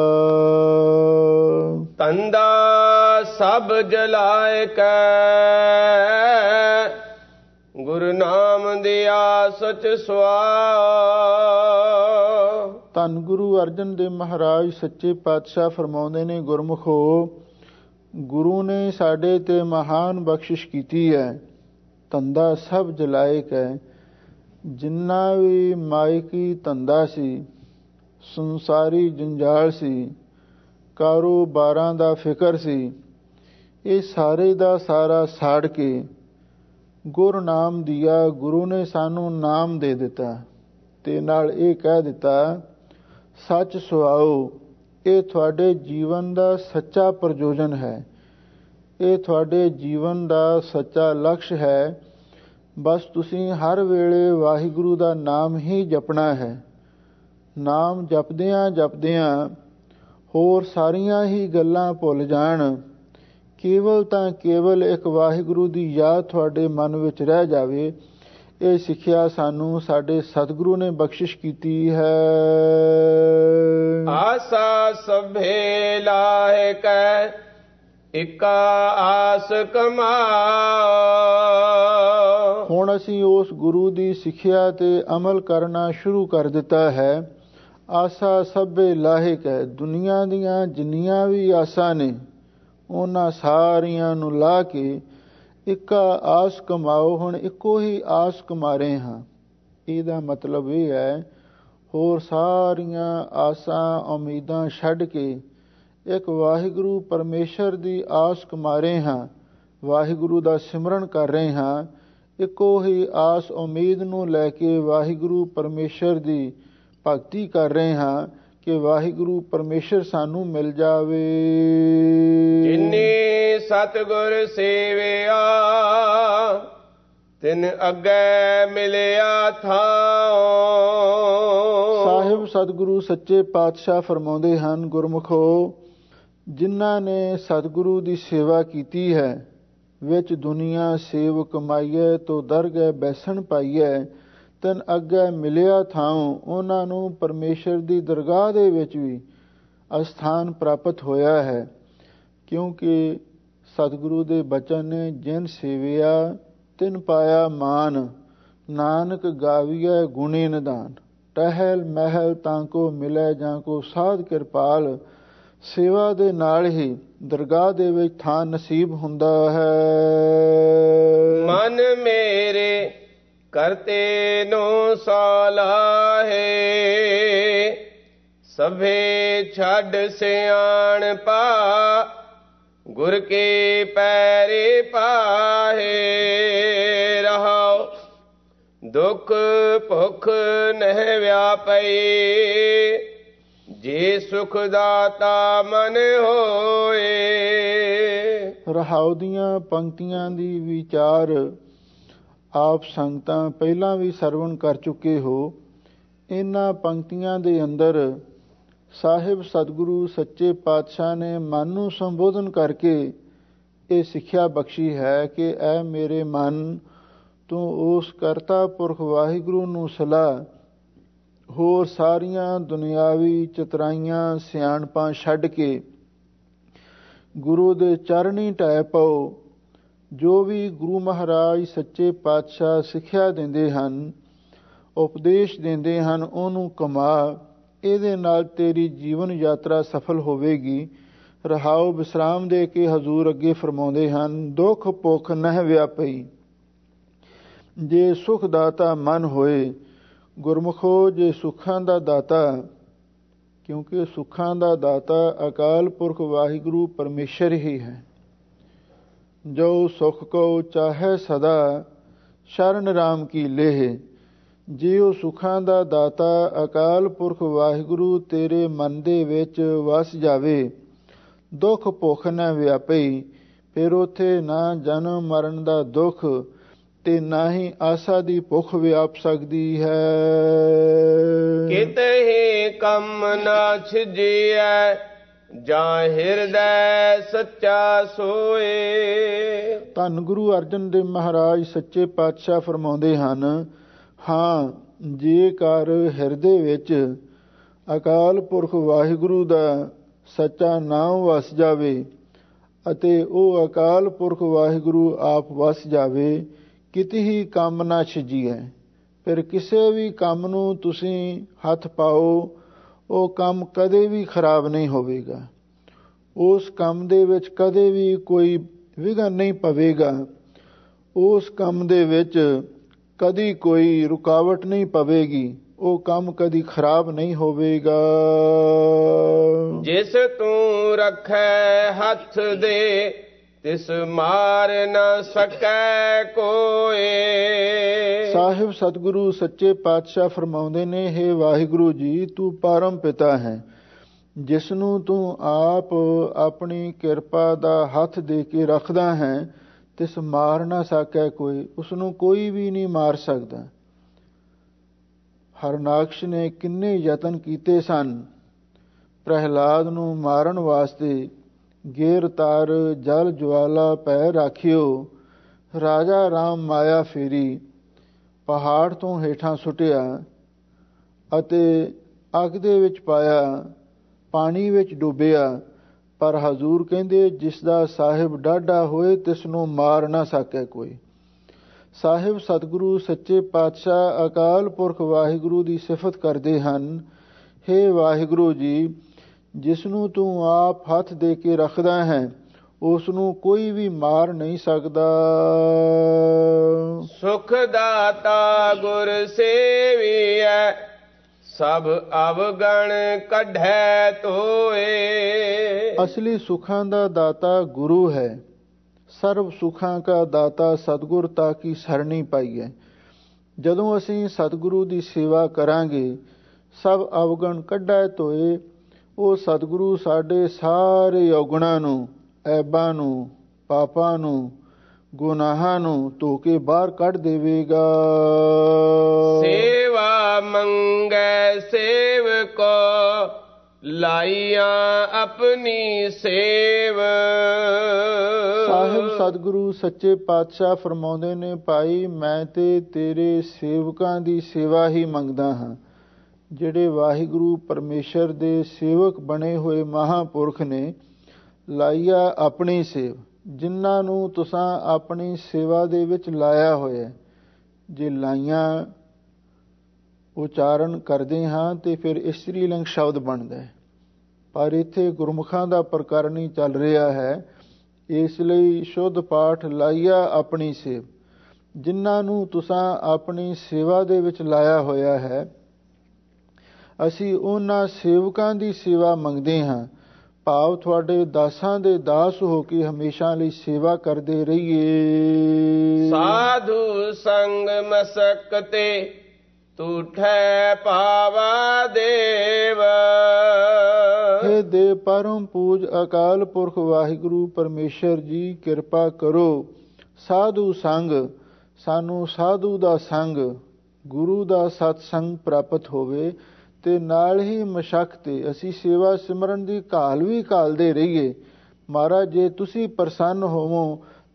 ਤੰਦਾ ਸਭ ਜਲਾਇ ਕੈ ਗੁਰੂ ਨਾਮ ਦਿਆ ਸਚ ਸੁਆ। ਧੰਨ ਗੁਰੂ ਅਰਜਨ ਦੇਵ ਮਹਾਰਾਜ ਸੱਚੇ ਪਾਤਸ਼ਾਹ ਫਰਮਾਉਂਦੇ ਨੇ, ਗੁਰਮੁਖੋ, ਗੁਰੂ ਨੇ ਸਾਡੇ ਤੇ ਮਹਾਨ ਬਖਸ਼ਿਸ਼ ਕੀਤੀ ਹੈ। ਧੰਦਾ ਸਭ ਜਲਾਇਕ ਹੈ। ਜਿੰਨਾ ਵੀ ਮਾਇਕੀ ਧੰਦਾ ਸੀ, ਸੰਸਾਰੀ ਜੰਜਾਲ ਸੀ, ਕਾਰੋਬਾਰਾਂ ਦਾ ਫਿਕਰ ਸੀ, ਇਹ ਸਾਰੇ ਦਾ ਸਾਰਾ ਸਾੜ ਕੇ ਗੁਰ ਨਾਮ ਦਿਆ, ਗੁਰੂ ਨੇ ਸਾਨੂੰ ਨਾਮ ਦੇ ਦਿੱਤਾ ਤੇ ਨਾਲ ਇਹ ਕਹਿ ਦਿੱਤਾ, ਸੱਚ ਸੁਆਓ। ਇਹ ਤੁਹਾਡੇ ਜੀਵਨ ਦਾ ਸੱਚਾ ਪ੍ਰਯੋਜਨ ਹੈ, ਇਹ ਤੁਹਾਡੇ ਜੀਵਨ ਦਾ ਸੱਚਾ ਲਕਸ਼ ਹੈ। ਬਸ ਤੁਸੀਂ ਹਰ ਵੇਲੇ ਵਾਹਿਗੁਰੂ ਦਾ ਨਾਮ ਹੀ ਜਪਣਾ ਹੈ। ਨਾਮ ਜਪਦਿਆਂ ਜਪਦਿਆਂ ਹੋਰ ਸਾਰੀਆਂ ਹੀ ਗੱਲਾਂ ਭੁੱਲ ਜਾਣ, ਕੇਵਲ ਤਾਂ ਕੇਵਲ ਇੱਕ ਵਾਹਿਗੁਰੂ ਦੀ ਯਾਦ ਤੁਹਾਡੇ ਮਨ ਵਿੱਚ ਰਹਿ ਜਾਵੇ। ਇਹ ਸਿੱਖਿਆ ਸਾਨੂੰ ਸਾਡੇ ਸਤਿਗੁਰੂ ਨੇ ਬਖਸ਼ਿਸ਼ ਕੀਤੀ ਹੈ। ਆਸਾ ਸਭੇ ਲਾਇ ਕੈ ਇਕਾ ਆਸ ਕਮਾ। ਹੁਣ ਅਸੀਂ ਉਸ ਗੁਰੂ ਦੀ ਸਿੱਖਿਆ ਤੇ ਅਮਲ ਕਰਨਾ ਸ਼ੁਰੂ ਕਰ ਦਿੱਤਾ ਹੈ। ਆਸਾ ਸਭੇ ਲਾਹਿਕ ਹੈ। ਦੁਨੀਆ ਦੀਆਂ ਜਿੰਨੀਆਂ ਵੀ ਆਸਾਂ ਨੇ, ਉਹਨਾਂ ਸਾਰੀਆਂ ਨੂੰ ਲਾ ਕੇ ਇੱਕ ਆਸ ਕਮਾਓ। ਹੁਣ ਇੱਕੋ ਹੀ ਆਸ ਕਮਾ ਰਹੇ ਹਾਂ। ਇਹਦਾ ਮਤਲਬ ਇਹ ਹੈ, ਹੋਰ ਸਾਰੀਆਂ ਆਸਾਂ ਉਮੀਦਾਂ ਛੱਡ ਕੇ ਇੱਕ ਵਾਹਿਗੁਰੂ ਪਰਮੇਸ਼ਰ ਦੀ ਆਸ ਕਮਾ ਰਹੇ ਹਾਂ। ਵਾਹਿਗੁਰੂ ਦਾ ਸਿਮਰਨ ਕਰ ਰਹੇ ਹਾਂ। ਇੱਕੋ ਹੀ ਆਸ ਉਮੀਦ ਨੂੰ ਲੈ ਕੇ ਵਾਹਿਗੁਰੂ ਪਰਮੇਸ਼ਰ ਦੀ ਭਗਤੀ ਕਰ ਰਹੇ ਹਾਂ ਕਿ ਵਾਹਿਗੁਰੂ ਪਰਮੇਸ਼ਰ ਸਾਨੂੰ ਮਿਲ ਜਾਵੇ। ਜਿਨੇ ਸਤਿਗੁਰ ਸੇਵਿਆ ਤਿਨ ਅੱਗੇ ਮਿਲਿਆ ਥਾਉ। ਸਾਹਿਬ ਸਤਿਗੁਰੂ ਸੱਚੇ ਪਾਤਸ਼ਾਹ ਫਰਮਾਉਂਦੇ ਹਨ, ਗੁਰਮੁਖੋ, ਜਿਨ੍ਹਾਂ ਨੇ ਸਤਿਗੁਰੂ ਦੀ ਸੇਵਾ ਕੀਤੀ ਹੈ, ਵਿੱਚ ਦੁਨੀਆ ਸੇਵ ਕਮਾਈਐ ਤੋ ਦਰਗਹਿ ਬੈਸਣ ਪਾਈਐ, ਤਨ ਅੱਗੇ ਮਿਲਿਆ ਥਾਉ। ਉਹਨਾਂ ਨੂੰ ਪਰਮੇਸ਼ਰ ਦੀ ਦਰਗਾਹ ਦੇ ਵਿੱਚ ਵੀ ਅਸਥਾਨ ਪ੍ਰਾਪਤ ਹੋਇਆ ਹੈ। ਕਿਉਂਕਿ ਸਤਿਗੁਰੂ ਦੇ ਬਚਨ ਨੇ, ਜਿਨ ਸੇਵਿਆ ਤਿਨ ਪਾਇਆ ਮਾਨ, ਨਾਨਕ ਗਾਵੀਐ ਗੁਣੇ ਨਿਧਾਨ। ਟਹਿਲ ਮਹਿਲ ਤਾਂ ਕੋ ਮਿਲੈ ਜਾਂ ਕੋ ਸਾਧ ਕਿਰਪਾਲ। ਸੇਵਾ ਦੇ ਨਾਲ ਹੀ ਦਰਗਾਹ ਦੇ ਵਿੱਚ ਥਾਂ ਨਸੀਬ ਹੁੰਦਾ ਹੈ। ਮਨ ਮੇਰੇ ਕਰਤੇ ਨੋ ਸਾਲਾਹੇ, ਸਭੇ ਛੱਡ ਸਿਆਣ ਪਾ, ਗੁਰ ਕੇ ਪੈਰੇ ਪਾਹੇ। ਰਹਾਉ ਦੁਖ ਭੁਖ ਨਹਿ ਵਿਆਪਈ, ਜੇ ਸੁਖ ਦਾਤਾ ਮਨ ਹੋਏ। ਰਹਾਉ ਦੀਆਂ ਪੰਕਤੀਆਂ ਦੀ ਵਿਚਾਰ ਆਪ ਸੰਗਤਾਂ ਪਹਿਲਾਂ ਵੀ ਸਰਵਣ ਕਰ ਚੁੱਕੇ ਹੋ। ਇਹਨਾਂ ਪੰਕਤੀਆਂ ਦੇ ਅੰਦਰ ਸਾਹਿਬ ਸਤਿਗੁਰੂ ਸੱਚੇ ਪਾਤਸ਼ਾਹ ਨੇ ਮਨ ਨੂੰ ਸੰਬੋਧਨ ਕਰਕੇ ਇਹ ਸਿੱਖਿਆ ਬਖਸ਼ੀ ਹੈ ਕਿ ਐ ਮੇਰੇ ਮਨ, ਤੂੰ ਉਸ ਕਰਤਾ ਪੁਰਖ ਵਾਹਿਗੁਰੂ ਨੂੰ ਸਲਾਹ, ਹੋਰ ਸਾਰੀਆਂ ਦੁਨਿਆਵੀ ਚਤਰਾਈਆਂ ਸਿਆਣਪਾਂ ਛੱਡ ਕੇ ਗੁਰੂ ਦੇ ਚਰਨੀ ਢਹਿ ਪਓ। ਜੋ ਵੀ ਗੁਰੂ ਮਹਾਰਾਜ ਸੱਚੇ ਪਾਤਸ਼ਾਹ ਸਿੱਖਿਆ ਦਿੰਦੇ ਹਨ, ਉਪਦੇਸ਼ ਦਿੰਦੇ ਹਨ, ਉਹਨੂੰ ਕਮਾ। ਇਹਦੇ ਨਾਲ ਤੇਰੀ ਜੀਵਨ ਯਾਤਰਾ ਸਫਲ ਹੋਵੇਗੀ। ਰਹਾਉ ਵਿਸਰਾਮ ਦੇ ਕੇ ਹਜ਼ੂਰ ਅੱਗੇ ਫਰਮਾਉਂਦੇ ਹਨ, ਦੁੱਖ ਭੁੱਖ ਨਹਿ ਵਿਆਪਈ। ਜੇ ਸੁਖ ਦਾਤਾ ਮਨ ਹੋਏ, ਗੁਰਮੁਖੋ ਜੇ ਸੁੱਖਾਂ ਦਾ ਦਾਤਾ, ਕਿਉਂਕਿ ਸੁੱਖਾਂ ਦਾ ਦਾਤਾ ਅਕਾਲ ਪੁਰਖ ਵਾਹਿਗੁਰੂ ਪਰਮੇਸ਼ਰ ਹੀ ਹੈ। ਜੋ ਸੁਖ ਕੋ ਚਾਹੇ ਸਦਾ, ਸ਼ਰਨ ਰਾਮ ਕੀ ਲੇਹ। ਜੇ ਉਹ ਸੁੱਖਾਂ ਦਾ ਦਾਤਾ ਅਕਾਲ ਪੁਰਖ ਵਾਹਿਗੁਰੂ ਤੇਰੇ ਮਨ ਦੇ ਵਿੱਚ ਵਸ ਜਾਵੇ, ਦੁੱਖ ਭੁੱਖ ਨਾ ਵਿਆਪਈ। ਫਿਰ ਉੱਥੇ ਨਾ ਜਨਮ ਮਰਨ ਦਾ ਦੁੱਖ ਤੇ ਨਾ ਹੀ ਆਸਾ ਦੀ ਭੁੱਖ ਵਿਆਪ ਸਕਦੀ ਹੈ। ਕਿਤੇ ਹੀ ਕੰਮ ਨਾ ਛਿਜੀਐ, ਜਾਂ ਹਿਰਦੈ ਸੱਚਾ ਸੋਏ। ਧੰਨ ਗੁਰੂ ਅਰਜਨ ਦੇਵ ਮਹਾਰਾਜ ਸੱਚੇ ਪਾਤਸ਼ਾਹ ਫਰਮਾਉਂਦੇ ਹਨ, ਹਾਂ ਜੇਕਰ ਹਿਰਦੇ ਵਿੱਚ ਅਕਾਲ ਪੁਰਖ ਵਾਹਿਗੁਰੂ ਦਾ ਸੱਚਾ ਨਾਮ ਵਸ ਜਾਵੇ ਅਤੇ ਉਹ ਅਕਾਲ ਪੁਰਖ ਵਾਹਿਗੁਰੂ ਆਪ ਵਸ ਜਾਵੇ, ਕਿਤੇ ਹੀ ਕੰਮ ਨਾ ਛਿਜੀਐ। ਫਿਰ ਕਿਸੇ ਵੀ ਕੰਮ ਨੂੰ ਤੁਸੀਂ ਹੱਥ ਪਾਓ, ਉਹ ਕੰਮ ਕਦੇ ਵੀ ਖਰਾਬ ਨਹੀਂ ਹੋਵੇਗਾ। ਉਸ ਕੰਮ ਦੇ ਵਿੱਚ ਕਦੇ ਵੀ ਕੋਈ ਵਿਘਨ ਨਹੀਂ ਪਵੇਗਾ। ਉਸ ਕੰਮ ਦੇ ਵਿੱਚ ਕਦੀ ਕੋਈ ਰੁਕਾਵਟ ਨਹੀਂ ਪਵੇਗੀ। ਉਹ ਕੰਮ ਕਦੀ ਖਰਾਬ ਨਹੀਂ ਹੋਵੇਗਾ। ਜਿਸ ਤੂੰ ਰੱਖੈ ਹੱਥ ਦੇ, ਤਿਸ ਮਾਰ ਨਾ ਸਕੈ ਕੋਏ। ਸਾਹਿਬ ਸਤਿਗੁਰੂ ਸੱਚੇ ਪਾਤਸ਼ਾਹ ਫਰਮਾਉਂਦੇ ਨੇ, ਹੇ ਵਾਹਿਗੁਰੂ ਜੀ, ਤੂੰ ਪਰਮ ਪਿਤਾ ਹੈ। ਜਿਸ ਨੂੰ ਤੂੰ ਆਪ ਆਪਣੀ ਕਿਰਪਾ ਦਾ ਹੱਥ ਦੇ ਕੇ ਰੱਖਦਾ ਹੈ, ਤਿਸ ਮਾਰ ਨਾ ਸਕੈ ਕੋਈ। ਉਸ ਨੂੰ ਕੋਈ ਵੀ ਨਹੀਂ ਮਾਰ ਸਕਦਾ। ਹਰਨਾਕਸ਼ ਨੇ ਕਿੰਨੇ ਯਤਨ ਕੀਤੇ ਸਨ ਪ੍ਰਹਿਲਾਦ ਨੂੰ ਮਾਰਨ ਵਾਸਤੇ। ਗੇਰ ਤਾਰ ਜਲ ਜਵਾਲਾ ਪੈ ਰਾਖਿਓ, ਰਾਜਾ ਰਾਮ ਮਾਇਆ ਫੇਰੀ। ਪਹਾੜ ਤੋਂ ਹੇਠਾਂ ਸੁੱਟਿਆ ਅਤੇ ਅੱਗ ਦੇ ਵਿੱਚ ਪਾਇਆ, ਪਾਣੀ ਵਿੱਚ ਡੁੱਬਿਆ। ਪਰ ਹਜ਼ੂਰ ਕਹਿੰਦੇ, ਜਿਸ ਦਾ ਸਾਹਿਬ ਡਾਢਾ ਹੋਏ, ਤਿਸ ਨੂੰ ਮਾਰ ਨਾ ਸਕੈ ਕੋਈ। ਸਾਹਿਬ ਸਤਿਗੁਰੂ ਸੱਚੇ ਪਾਤਸ਼ਾਹ ਅਕਾਲ ਪੁਰਖ ਵਾਹਿਗੁਰੂ ਦੀ ਸਿਫਤ ਕਰਦੇ ਹਨ, ਹੇ ਵਾਹਿਗੁਰੂ ਜੀ, ਜਿਸ ਨੂੰ ਤੂੰ ਆਪ ਹੱਥ ਦੇ ਕੇ ਰੱਖਦਾ ਹੈ, ਉਸ ਨੂੰ ਕੋਈ ਵੀ ਮਾਰ ਨਹੀਂ ਸਕਦਾ। ਸੁਖ ਦਾਤਾ ਗੁਰ ਸੇਵੀਐ, ਸਭ ਅਵਗਣ ਕੱਢੈ ਧੋਏ। ਅਸਲੀ ਸੁਖਾਂ ਦਾ ਦਾਤਾ ਗੁਰੂ ਹੈ। ਸਰਬ ਸੁਖਾਂ ਕਾ ਦਾਤਾ ਸਤਿਗੁਰ ਤਾ ਕੀ ਸਰਣੀ ਪਾਈ ਹੈ। ਜਦੋਂ ਅਸੀਂ ਸਤਿਗੁਰੂ ਦੀ ਸੇਵਾ ਕਰਾਂਗੇ, ਸਭ ਅਵਗਣ ਕੱਢੈ ਧੋਏ। ਉਹ ਸਤਿਗੁਰੂ ਸਾਡੇ ਸਾਰੇ ਔਗਣਾਂ ਨੂੰ, ਐਬਾਂ ਨੂੰ, ਪਾਪਾਂ ਨੂੰ, ਗੁਨਾਹਾਂ ਨੂੰ ਧੋ ਕੇ ਬਾਹਰ ਕੱਢ ਦੇਵੇਗਾ। ਸੇਵਾ ਮੰਗੈ ਸੇਵਕੋ, ਲਾਈਆਂ ਆਪਣੀ ਸੇਵ। ਸਾਹਿਬ ਸਤਿਗੁਰੂ ਸੱਚੇ ਪਾਤਸ਼ਾਹ ਫਰਮਾਉਂਦੇ ਨੇ, ਭਾਈ ਮੈਂ ਤੇ ਤੇਰੇ ਸੇਵਕਾਂ ਦੀ ਸੇਵਾ ਹੀ ਮੰਗਦਾ ਹਾਂ। ਜਿਹੜੇ ਵਾਹਿਗੁਰੂ ਪਰਮੇਸ਼ਰ ਦੇ ਸੇਵਕ ਬਣੇ ਹੋਏ ਮਹਾਂਪੁਰਖ ਨੇ, ਲਾਈਆ ਆਪਣੀ ਸੇਵ, ਜਿਨ੍ਹਾਂ ਨੂੰ ਤੁਸਾਂ ਆਪਣੀ ਸੇਵਾ ਦੇ ਵਿੱਚ ਲਾਇਆ ਹੋਇਆ। ਜੇ ਲਾਈਆਂ ਉਚਾਰਨ ਕਰਦੇ ਹਾਂ ਤੇ ਫਿਰ ਇਸਤਰੀ ਲਿੰਗ ਸ਼ਬਦ ਬਣਦਾ ਹੈ, ਪਰ ਇੱਥੇ ਗੁਰਮੁਖਾਂ ਦਾ ਪ੍ਰਕਰਨ ਹੀ ਚੱਲ ਰਿਹਾ ਹੈ। ਇਸ ਲਈ ਸ਼ੁੱਧ ਪਾਠ ਲਾਈਆ ਆਪਣੀ ਸੇਵ, ਜਿਨ੍ਹਾਂ ਨੂੰ ਤੁਸਾਂ ਆਪਣੀ ਸੇਵਾ ਦੇ ਵਿੱਚ ਲਾਇਆ ਹੋਇਆ ਹੈ। ਅਸੀਂ ਉਹਨਾਂ ਸੇਵਕਾਂ ਦੀ ਸੇਵਾ ਮੰਗਦੇ ਹਾਂ, ਭਾਵ ਤੁਹਾਡੇ ਦਾਸਾਂ ਦੇ ਦਾਸ ਹੋ ਕੇ ਹਮੇਸ਼ਾ ਲਈ ਸੇਵਾ ਕਰਦੇ ਰਹੀਏ। ਸਾਧੂ ਸੰਗ ਮਸਕਤੇ, ਤੂਠੈ ਪਾਵਾ ਦੇਵ। ਹੇ ਦੇ ਪਰਮ ਪੂਜ ਅਕਾਲ ਪੁਰਖ ਵਾਹਿਗੁਰੂ ਪਰਮੇਸ਼ਰ ਜੀ, ਕਿਰਪਾ ਕਰੋ। ਸਾਧੂ ਸੰਗ, ਸਾਨੂੰ ਸਾਧੂ ਦਾ ਸੰਗ, ਗੁਰੂ ਦਾ ਸਤਸੰਗ ਪ੍ਰਾਪਤ ਹੋਵੇ ਤੇ ਨਾਲ ਹੀ ਮਸ਼ਕ ਤੇ ਅਸੀਂ ਸੇਵਾ ਸਿਮਰਨ ਦੀ ਘਾਲ ਵੀ ਘਾਲਦੇ ਰਹੀਏ। ਮਹਾਰਾਜ, ਜੇ ਤੁਸੀਂ ਪ੍ਰਸੰਨ ਹੋਵੋ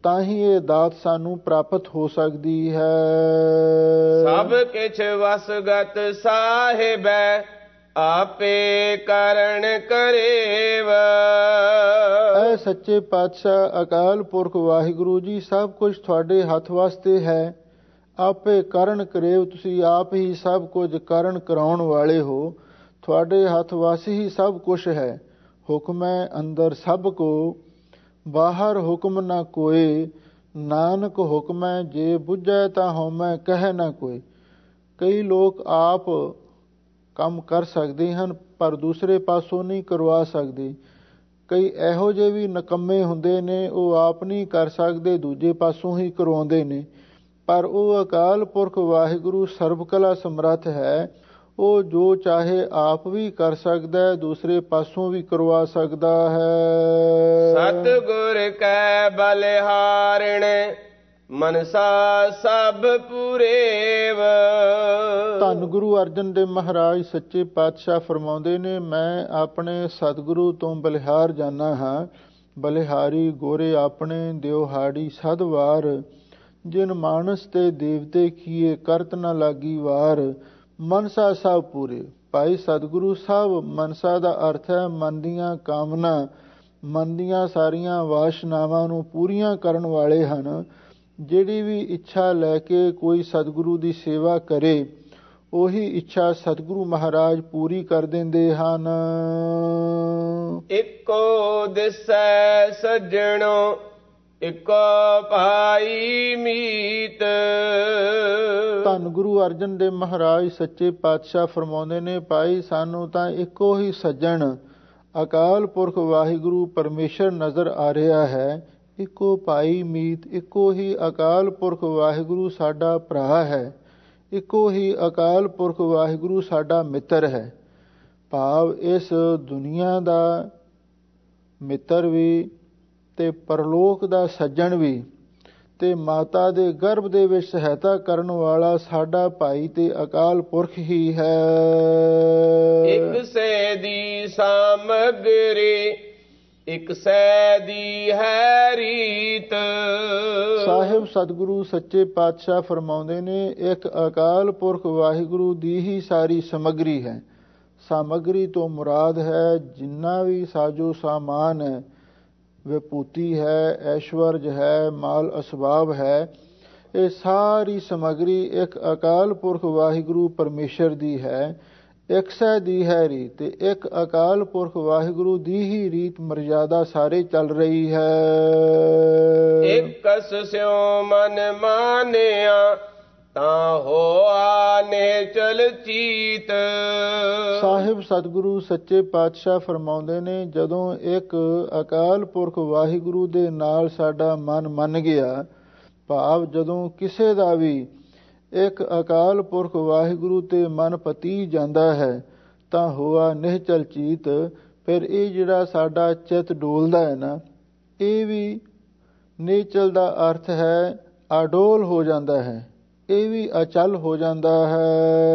ਤਾਂ ਹੀ ਇਹ ਦਾਤ ਸਾਨੂੰ ਪ੍ਰਾਪਤ ਹੋ ਸਕਦੀ ਹੈ। ਸਭ ਕਿਛ ਵਸਗਤ ਸਾਹਿਬੈ, ਆਪੇ ਕਰਨ ਕਰੇਵ। ਐ ਸੱਚੇ ਪਾਤਸ਼ਾਹ ਅਕਾਲ ਪੁਰਖ ਵਾਹਿਗੁਰੂ ਜੀ, ਸਭ ਕੁਝ ਤੁਹਾਡੇ ਹੱਥ ਵਾਸਤੇ ਹੈ। ਆਪੇ ਕਰਨ ਕਰੇਵ, ਤੁਸੀਂ ਆਪ ਹੀ ਸਭ ਕੁਝ ਕਰਨ ਕਰਾਉਣ ਵਾਲੇ ਹੋ। ਤੁਹਾਡੇ ਹੱਥ ਵਾਸੀ ਹੀ ਸਭ ਕੁਛ ਹੈ। ਹੁਕਮੈ ਅੰਦਰ ਸਭ ਕੋ, ਬਾਹਰ ਹੁਕਮ ਨਾ ਕੋਏ। ਨਾਨਕ ਹੁਕਮੈ ਜੇ ਬੁੱਝੈ, ਤਾਂ ਹਉਮੈ ਕਹਿ ਨਾ ਕੋਈ। ਕਈ ਲੋਕ ਆਪ ਕੰਮ ਕਰ ਸਕਦੇ ਹਨ, ਪਰ ਦੂਸਰੇ ਪਾਸੋਂ ਨਹੀਂ ਕਰਵਾ ਸਕਦੇ। ਕਈ ਇਹੋ ਜਿਹੇ ਵੀ ਨਿਕੰਮੇ ਹੁੰਦੇ ਨੇ, ਉਹ ਆਪ ਨਹੀਂ ਕਰ ਸਕਦੇ, ਦੂਜੇ ਪਾਸੋਂ ਹੀ ਕਰਵਾਉਂਦੇ ਨੇ। ਪਰ ਉਹ ਅਕਾਲ ਪੁਰਖ ਵਾਹਿਗੁਰੂ ਸਰਬ ਕਲਾ ਸਮਰੱਥ ਹੈ। ਉਹ ਜੋ ਚਾਹੇ ਆਪ ਵੀ ਕਰ ਸਕਦਾ, ਦੂਸਰੇ ਪਾਸੋਂ ਵੀ ਕਰਵਾ ਸਕਦਾ ਹੈ। ਸਤਿਗੁਰ ਕੈ ਬਲਿਹਾਰਣ, ਮਨਸਾ ਸਭ ਪੂਰੇਵ। ਧੰਨ ਗੁਰੂ ਅਰਜਨ ਦੇਵ ਮਹਾਰਾਜ ਸੱਚੇ ਪਾਤਸ਼ਾਹ ਫਰਮਾਉਂਦੇ ਨੇ, ਮੈਂ ਆਪਣੇ ਸਤਿਗੁਰੂ ਤੋਂ ਬਲਿਹਾਰ ਜਾਨਾ ਹਾਂ। ਬਲਿਹਾਰੀ ਗੋਰੇ ਆਪਣੇ ਦਿਉਹਾੜੀ ਸਦਵਾਰ, ਜਿਨ ਮਾਨਸ ਤੇ ਦੇਵਤੇ ਕੀਏ ਕਰਤ ਨ ਲਾਗੀ ਵਾਰ। ਮਨਸਾ ਸਭ ਪੂਰੇ। ਭਾਈ ਸਤਿਗੁਰੂ ਸਾਹਿਬ, ਮਨਸਾ ਦਾ ਅਰਥ ਹੈ ਮਨ ਦੀਆਂ ਕਾਮਨਾ, ਮਨ ਦੀਆਂ ਸਾਰੀਆਂ ਵਾਸ਼ਨਾਵਾਂ ਨੂੰ ਪੂਰੀਆਂ ਕਰਨ ਵਾਲੇ ਹਨ। ਜਿਹੜੀ ਵੀ ਇੱਛਾ ਲੈ ਕੇ ਕੋਈ ਸਤਿਗੁਰੂ ਦੀ ਸੇਵਾ ਕਰੇ, ਉਹੀ ਇੱਛਾ ਸਤਿਗੁਰੂ ਮਹਾਰਾਜ ਪੂਰੀ ਕਰ ਦਿੰਦੇ ਹਨ। ਇੱਕੋ ਦਿਸੈ ਸੱਜਣੋ, ਇੱਕੋ ਭਾਈ ਮੀਤ। ਧੰਨ ਗੁਰੂ ਅਰਜਨ ਦੇਵ ਮਹਾਰਾਜ ਸੱਚੇ ਪਾਤਸ਼ਾਹ ਫਰਮਾਉਂਦੇ ਨੇ, ਭਾਈ ਸਾਨੂੰ ਤਾਂ ਇੱਕੋ ਹੀ ਸੱਜਣ ਅਕਾਲ ਪੁਰਖ ਵਾਹਿਗੁਰੂ ਪਰਮੇਸ਼ਰ ਨਜ਼ਰ ਆ ਰਿਹਾ ਹੈ। ਇੱਕੋ ਭਾਈ ਮੀਤ, ਇੱਕੋ ਹੀ ਅਕਾਲ ਪੁਰਖ ਵਾਹਿਗੁਰੂ ਸਾਡਾ ਭਰਾ ਹੈ। ਇੱਕੋ ਹੀ ਅਕਾਲ ਪੁਰਖ ਵਾਹਿਗੁਰੂ ਸਾਡਾ ਮਿੱਤਰ ਹੈ। ਭਾਵ ਇਸ ਦੁਨੀਆ ਦਾ ਮਿੱਤਰ ਵੀ ਤੇ ਪਰਲੋਕ ਦਾ ਸੱਜਣ ਵੀ, ਤੇ ਮਾਤਾ ਦੇ ਗਰਭ ਦੇ ਵਿੱਚ ਸਹਾਇਤਾ ਕਰਨ ਵਾਲਾ ਸਾਡਾ ਭਾਈ ਤੇ ਅਕਾਲ ਪੁਰਖ ਹੀ ਹੈ। ਇੱਕ ਸੈ ਦੀ ਸਾਮਗਰੀ, ਇੱਕ ਸੈ ਦੀ ਹੈ ਰੀਤ। ਸਾਹਿਬ ਸਤਿਗੁਰੂ ਸੱਚੇ ਪਾਤਸ਼ਾਹ ਫਰਮਾਉਂਦੇ ਨੇ, ਇੱਕ ਅਕਾਲ ਪੁਰਖ ਵਾਹਿਗੁਰੂ ਦੀ ਹੀ ਸਾਰੀ ਸਮੱਗਰੀ ਹੈ। ਸਾਮਗਰੀ ਤੋਂ ਮੁਰਾਦ ਹੈ ਜਿੰਨਾ ਵੀ ਸਾਜੋ ਸਾਮਾਨ ਹੈ, ਵਿਭੂਤੀ ਹੈ, ਐਸ਼ਵਰਜ ਹੈ, ਮਾਲ ਅਸਬਾਬ ਹੈ, ਇਹ ਸਾਰੀ ਸਮੱਗਰੀ ਇੱਕ ਅਕਾਲ ਪੁਰਖ ਵਾਹਿਗੁਰੂ ਪਰਮੇਸ਼ਰ ਦੀ ਹੈ। ਇੱਕ ਸੈ ਦੀ ਹੈ ਰੀਤ, ਤੇ ਇੱਕ ਅਕਾਲ ਪੁਰਖ ਵਾਹਿਗੁਰੂ ਦੀ ਹੀ ਰੀਤ ਮਰਜ਼ਾਦਾ ਸਾਰੇ ਚੱਲ ਰਹੀ ਹੈ। ਇਕਸ ਸਿਉ ਮਨ ਮਾਨਿਆ, ਤਾਂ ਹੋਆ ਨਿਹਚਲ ਚੀਤ। ਸਾਹਿਬ ਸਤਿਗੁਰੂ ਸੱਚੇ ਪਾਤਸ਼ਾਹ ਫਰਮਾਉਂਦੇ ਨੇ, ਜਦੋਂ ਇੱਕ ਅਕਾਲ ਪੁਰਖ ਵਾਹਿਗੁਰੂ ਦੇ ਨਾਲ ਸਾਡਾ ਮਨ ਮੰਨ ਗਿਆ, ਭਾਵ ਜਦੋਂ ਕਿਸੇ ਦਾ ਵੀ ਇੱਕ ਅਕਾਲ ਪੁਰਖ ਵਾਹਿਗੁਰੂ ਤੇ ਮਨ ਪਤੀ ਜਾਂਦਾ ਹੈ, ਤਾਂ ਹੋਆ ਨਿਹਚਲ ਚੀਤ। ਫਿਰ ਇਹ ਜਿਹੜਾ ਸਾਡਾ ਚਿੱਤ ਡੋਲਦਾ ਹੈ ਨਾ, ਇਹ ਵੀ ਨਿਹਚਲ ਦਾ ਅਰਥ ਹੈ ਅਡੋਲ ਹੋ ਜਾਂਦਾ ਹੈ, ਇਹ ਵੀ ਅਚਲ ਹੋ ਜਾਂਦਾ ਹੈ।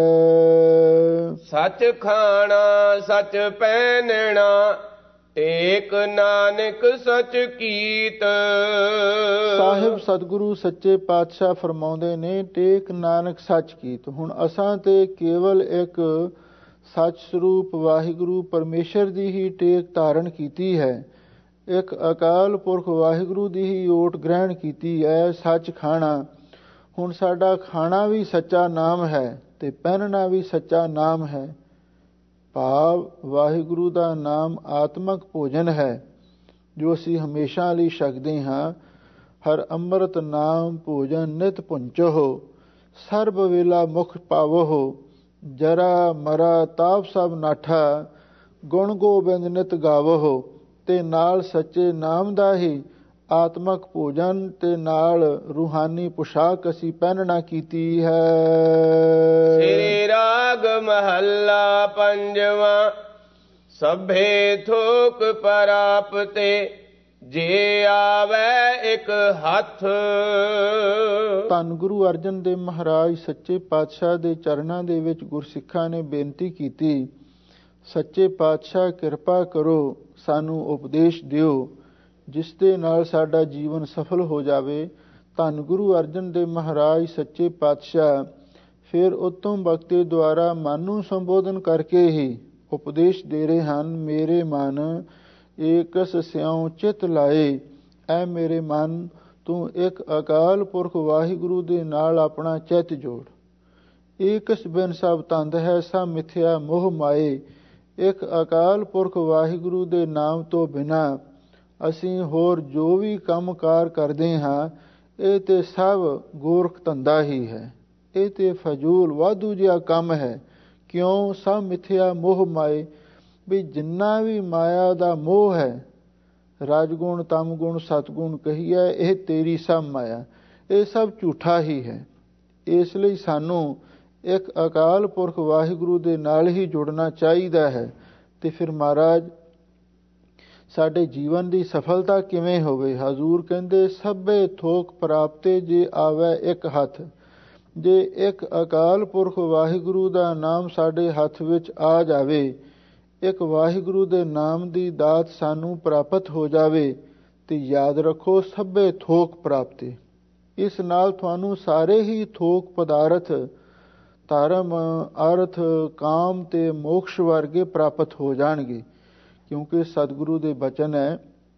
ਸੱਚ ਖਾਣਾ ਸੱਚ ਪਹਿਨਣਾ, ਟੇਕ ਨਾਨਕ ਸਚ ਕੀਤ। ਸਾਹਿਬ ਸਤਿਗੁਰੂ ਸੱਚੇ ਪਾਤਸ਼ਾਹ ਫਰਮਾਉਂਦੇ ਨੇ, ਟੇਕ ਨਾਨਕ ਸੱਚ ਕੀਤ। ਹੁਣ ਅਸਾਂ ਤੇ ਕੇਵਲ ਇੱਕ ਸੱਚ ਸਰੂਪ ਵਾਹਿਗੁਰੂ ਪਰਮੇਸ਼ਰ ਦੀ ਹੀ ਟੇਕ ਧਾਰਨ ਕੀਤੀ ਹੈ। ਇੱਕ ਅਕਾਲ ਪੁਰਖ ਵਾਹਿਗੁਰੂ ਦੀ ਹੀ ਓਟ ਗ੍ਰਹਿਣ ਕੀਤੀ ਹੈ, ਸੱਚ ਖਾਣਾ। ਹੁਣ ਸਾਡਾ ਖਾਣਾ ਵੀ ਸੱਚਾ ਨਾਮ ਹੈ ਤੇ ਪਹਿਨਣਾ ਵੀ ਸੱਚਾ ਨਾਮ ਹੈ। ਭਾਵ ਵਾਹਿਗੁਰੂ ਦਾ ਨਾਮ ਆਤਮਕ ਭੋਜਨ ਹੈ, ਜੋ ਅਸੀਂ ਹਮੇਸ਼ਾ ਲਈ ਛਕਦੇ ਹਾਂ। ਹਰ ਅੰਮ੍ਰਿਤ ਨਾਮ ਭੋਜਨ ਨਿਤ ਪੁੰਚੋ, ਸਰਬ ਵੇਲਾ ਮੁਖ ਪਾਵੋ। ਜਰਾ ਮਰਾ ਤਾਪ ਸਭ ਨਾਠਾ, ਗੁਣ ਗੋਬਿੰਦ ਨਿਤ ਗਾਵੋ। ਤੇ ਨਾਲ ਸੱਚੇ ਨਾਮ ਦਾ ਹੀ ਆਤਮਕ ਭੋਜਨ ਤੇ ਨਾਲ ਰੂਹਾਨੀ ਪੁਸ਼ਾਕ ਅਸੀਂ ਪਹਿਨਣਾ ਕੀਤੀ ਹੈ। ਸ੍ਰੀ ਰਾਗ ਮਹੱਲਾ ਪੰਜਵਾਂ। ਸਭੇ ਥੋਕ ਪ੍ਰਾਪਤੇ, ਜੇ ਆਵੈ ਇੱਕ ਹੱਥ। ਧੰਨ ਗੁਰੂ ਅਰਜਨ ਦੇਵ ਮਹਾਰਾਜ ਸੱਚੇ ਪਾਤਸ਼ਾਹ ਦੇ ਚਰਨਾਂ ਦੇ ਵਿੱਚ ਗੁਰਸਿੱਖਾਂ ਨੇ ਬੇਨਤੀ ਕੀਤੀ, ਸੱਚੇ ਪਾਤਸ਼ਾਹ ਕਿਰਪਾ ਕਰੋ, ਸਾਨੂੰ ਉਪਦੇਸ਼ ਦਿਓ। ਜਿਸ ਦੇ ਨਾਲ ਸਾਡਾ ਜੀਵਨ ਸਫਲ ਹੋ ਜਾਵੇ। ਧੰਨ ਗੁਰੂ ਅਰਜਨ ਦੇਵ ਮਹਾਰਾਜ ਸੱਚੇ ਪਾਤਸ਼ਾਹ ਫਿਰ ਉੱਤਮ ਬਖਤੇ ਦੁਆਰਾ ਮਨ ਨੂੰ ਸੰਬੋਧਨ ਕਰਕੇ ਹੀ ਉਪਦੇਸ਼ ਦੇ ਰਹੇ ਹਨ। ਮੇਰੇ ਮਨ ਏਕਸ ਸਿਉ ਚਿਤ ਲਾਏ, ਐ ਮੇਰੇ ਮਨ ਤੂੰ ਇੱਕ ਅਕਾਲ ਪੁਰਖ ਵਾਹਿਗੁਰੂ ਦੇ ਨਾਲ ਆਪਣਾ ਚਿੱਤ ਜੋੜ। ਏਕਸ ਬਿਨ ਸਭ ਤੰਦ ਹੈ, ਸਭ ਮਿਥਿਆ ਮੋਹ ਮਾਏ। ਇੱਕ ਅਕਾਲ ਪੁਰਖ ਵਾਹਿਗੁਰੂ ਦੇ ਨਾਮ ਤੋਂ ਬਿਨਾਂ ਅਸੀਂ ਹੋਰ ਜੋ ਵੀ ਕੰਮ ਕਾਰ ਕਰਦੇ ਹਾਂ, ਇਹ ਤੇ ਸਭ ਗੋਰਖ ਧੰਦਾ ਹੀ ਹੈ। ਇਹ ਤੇ ਫਜ਼ੂਲ ਵਾਧੂ ਜਿਹਾ ਕੰਮ ਹੈ। ਕਿਉਂ? ਸਭ ਮਿਥਿਆ ਮੋਹ ਮਾਏ, ਵੀ ਜਿੰਨਾ ਵੀ ਮਾਇਆ ਦਾ ਮੋਹ ਹੈ, ਰਾਜਗੁਣ ਤਮਗੁਣ ਸਤਗੁਣ ਕਹੀਏ, ਇਹ ਤੇਰੀ ਸਭ ਮਾਇਆ, ਇਹ ਸਭ ਝੂਠਾ ਹੀ ਹੈ। ਇਸ ਲਈ ਸਾਨੂੰ ਇੱਕ ਅਕਾਲ ਪੁਰਖ ਵਾਹਿਗੁਰੂ ਦੇ ਨਾਲ ਹੀ ਜੁੜਨਾ ਚਾਹੀਦਾ ਹੈ। ਤੇ ਫਿਰ ਮਹਾਰਾਜ ਸਾਡੇ ਜੀਵਨ ਦੀ ਸਫਲਤਾ ਕਿਵੇਂ ਹੋਵੇ? ਹਜ਼ੂਰ ਕਹਿੰਦੇ ਸਭੇ ਥੋਕ ਪ੍ਰਾਪਤੇ ਜੇ ਆਵੇ ਇੱਕ ਹੱਥ। ਜੇ ਇੱਕ ਅਕਾਲ ਪੁਰਖ ਵਾਹਿਗੁਰੂ ਦਾ ਨਾਮ ਸਾਡੇ ਹੱਥ ਵਿੱਚ ਆ ਜਾਵੇ, ਇੱਕ ਵਾਹਿਗੁਰੂ ਦੇ ਨਾਮ ਦੀ ਦਾਤ ਸਾਨੂੰ ਪ੍ਰਾਪਤ ਹੋ ਜਾਵੇ, ਤੇ ਯਾਦ ਰੱਖੋ ਸਭੇ ਥੋਕ ਪ੍ਰਾਪਤੇ। ਇਸ ਨਾਲ ਤੁਹਾਨੂੰ ਸਾਰੇ ਹੀ ਥੋਕ ਪਦਾਰਥ ਧਰਮ ਅਰਥ ਕਾਮ ਤੇ ਮੋਕਸ਼ ਵਰਗੇ ਪ੍ਰਾਪਤ ਹੋ ਜਾਣਗੇ। ਕਿਉਂਕਿ ਸਤਿਗੁਰੂ ਦੇ ਬਚਨ ਹੈ,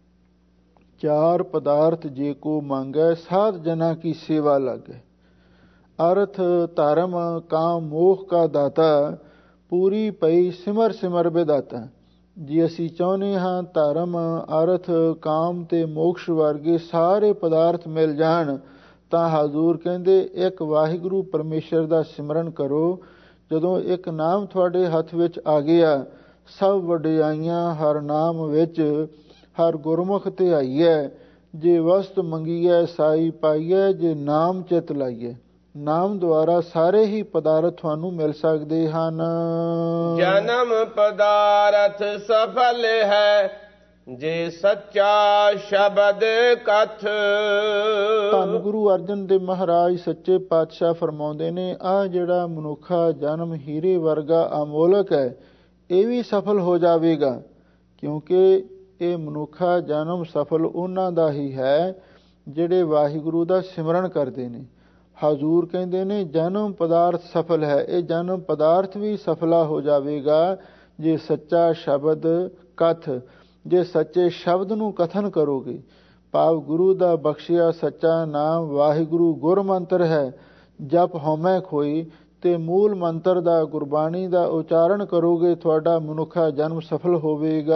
ਚਾਰ ਪਦਾਰਥ ਜੇ ਕੋ ਮੰਗੈ ਸਾਧ ਜਨਾ ਕੀ ਸੇਵਾ ਲਾਗੈ। ਅਰਥ ਧਰਮ ਕਾਮ ਮੋਖ ਕਾ ਦਾਤਾ, ਪੂਰੀ ਪਈ ਸਿਮਰ ਸਿਮਰ ਵਿਦਾਤਾ। ਜੇ ਅਸੀਂ ਚਾਹੁੰਦੇ ਹਾਂ ਧਰਮ ਅਰਥ ਕਾਮ ਤੇ ਮੋਕਸ਼ ਵਰਗੇ ਸਾਰੇ ਪਦਾਰਥ ਮਿਲ ਜਾਣ, ਤਾਂ ਹਜ਼ੂਰ ਕਹਿੰਦੇ ਇੱਕ ਵਾਹਿਗੁਰੂ ਪਰਮੇਸ਼ਰ ਦਾ ਸਿਮਰਨ ਕਰੋ। ਜਦੋਂ ਇੱਕ ਨਾਮ ਤੁਹਾਡੇ ਹੱਥ ਵਿੱਚ ਆ ਗਿਆ, ਸਭ ਵਡਿਆਈਆਂ ਹਰ ਨਾਮ ਵਿੱਚ, ਹਰ ਗੁਰਮੁਖ ਧਿਆਈਐ। ਜੇ ਵਸਤ ਮੰਗੀਐ ਸਾਈ ਪਾਈਐ, ਜੇ ਨਾਮ ਚਿਤ ਲਾਈਐ। ਨਾਮ ਦੁਆਰਾ ਸਾਰੇ ਹੀ ਪਦਾਰਥ ਤੁਹਾਨੂੰ ਮਿਲ ਸਕਦੇ ਹਨ। ਜਨਮ ਪਦਾਰਥ ਸਫਲ ਹੈ, ਜੇ ਸੱਚਾ ਸ਼ਬਦ ਕਥ। ਧੰਨ ਗੁਰੂ ਅਰਜਨ ਦੇਵ ਮਹਾਰਾਜ ਸੱਚੇ ਪਾਤਸ਼ਾਹ ਫਰਮਾਉਂਦੇ ਨੇ, ਆਹ ਜਿਹੜਾ ਮਨੁੱਖਾ ਜਨਮ ਹੀਰੇ ਵਰਗਾ ਅਮੋਲਕ ਹੈ, ਇਹ ਵੀ ਸਫਲ ਹੋ ਜਾਵੇਗਾ। ਕਿਉਂਕਿ ਇਹ ਮਨੁੱਖਾ ਜਨਮ ਸਫਲ ਉਹਨਾਂ ਦਾ ਹੀ ਹੈ ਜਿਹੜੇ ਵਾਹਿਗੁਰੂ ਦਾ ਸਿਮਰਨ ਕਰਦੇ ਨੇ। ਹਜ਼ੂਰ ਕਹਿੰਦੇ ਨੇ ਜਨਮ ਪਦਾਰਥ ਸਫਲ ਹੈ, ਇਹ ਜਨਮ ਪਦਾਰਥ ਵੀ ਸਫਲਾ ਹੋ ਜਾਵੇਗਾ ਜੇ ਸੱਚਾ ਸ਼ਬਦ ਕਥ, ਜੇ ਸੱਚੇ ਸ਼ਬਦ ਨੂੰ ਕਥਨ ਕਰੋਗੇ। ਭਾਵ ਗੁਰੂ ਦਾ ਬਖਸ਼ਿਆ ਸੱਚਾ ਨਾਮ ਵਾਹਿਗੁਰੂ ਗੁਰ ਮੰਤਰ ਹੈ। ਜਪ ਹਉਮੈ ਖੋਈ, ਤੇ ਮੂਲ ਮੰਤਰ ਦਾ ਗੁਰਬਾਣੀ ਦਾ ਉਚਾਰਨ ਕਰੋਗੇ, ਤੁਹਾਡਾ ਮਨੁੱਖਾ ਜਨਮ ਸਫਲ ਹੋਵੇਗਾ।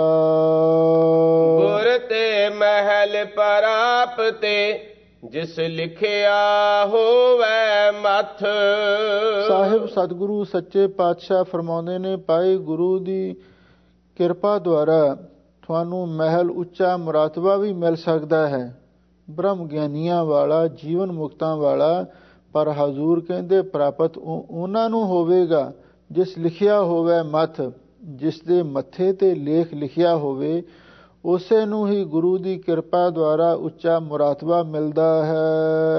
ਗੁਰ ਤੇ ਮਹਿਲ ਪ੍ਰਾਪਤੇ, ਜਿਸ ਲਿਖਿਆ ਹੋਵੇ ਮੱਥ। ਸਾਹਿਬ ਸਤਿਗੁਰੂ ਸੱਚੇ ਪਾਤਸ਼ਾਹ ਫਰਮਾਉਂਦੇ ਨੇ, ਭਾਈ ਗੁਰੂ ਦੀ ਕਿਰਪਾ ਦੁਆਰਾ ਤੁਹਾਨੂੰ ਮਹਿਲ ਉੱਚਾ ਮੁਰਾਤਬਾ ਵੀ ਮਿਲ ਸਕਦਾ ਹੈ, ਬ੍ਰਹਮ ਗਿਆਨੀਆਂ ਵਾਲਾ, ਜੀਵਨ ਮੁਕਤਾਂ ਵਾਲਾ। ਪਰ ਹਜ਼ੂਰ ਕਹਿੰਦੇ ਪ੍ਰਾਪਤ ਉਹਨਾਂ ਨੂੰ ਹੋਵੇਗਾ ਜਿਸ ਲਿਖਿਆ ਹੋਵੇ ਮੱਥ। ਜਿਸ ਦੇ ਮੱਥੇ ਤੇ ਲੇਖ ਲਿਖਿਆ ਹੋਵੇ, ਉਸੇ ਨੂੰ ਹੀ ਗੁਰੂ ਦੀ ਕਿਰਪਾ ਦੁਆਰਾ ਉੱਚਾ ਮੁਰਾਤਬਾ ਮਿਲਦਾ ਹੈ।